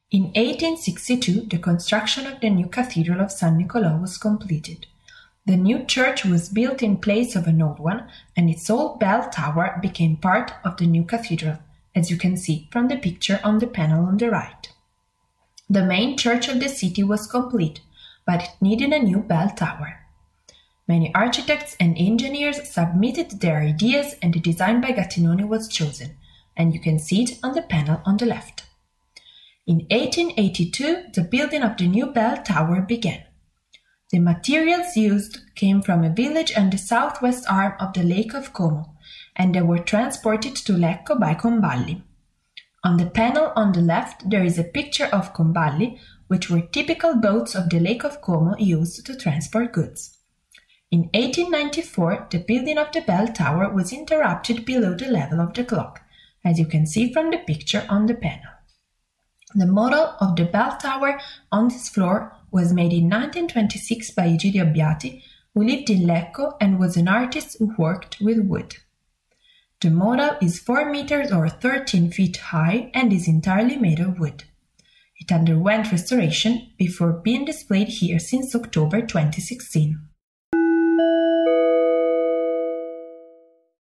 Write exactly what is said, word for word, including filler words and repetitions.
In eighteen sixty-two, the construction of the new Cathedral of San Nicolò was completed. The new church was built in place of an old one, and its old bell tower became part of the new cathedral, as you can see from the picture on the panel on the right. The main church of the city was complete, but it needed a new bell tower. Many architects and engineers submitted their ideas, and the design by Gattinoni was chosen, and you can see it on the panel on the left. In eighteen eighty-two, the building of the new bell tower began. The materials used came from a village on the southwest arm of the Lake of Como, and they were transported to Lecco by Comballi. On the panel on the left there is a picture of Comballi, which were typical boats of the Lake of Como used to transport goods. In eighteen ninety-four, the building of the bell tower was interrupted below the level of the clock, as you can see from the picture on the panel. The model of the bell tower on this floor was made in nineteen twenty-six by Egidio Abbiati, who lived in Lecco and was an artist who worked with wood. The model is four meters or thirteen feet high and is entirely made of wood. It underwent restoration before being displayed here since October twenty sixteen.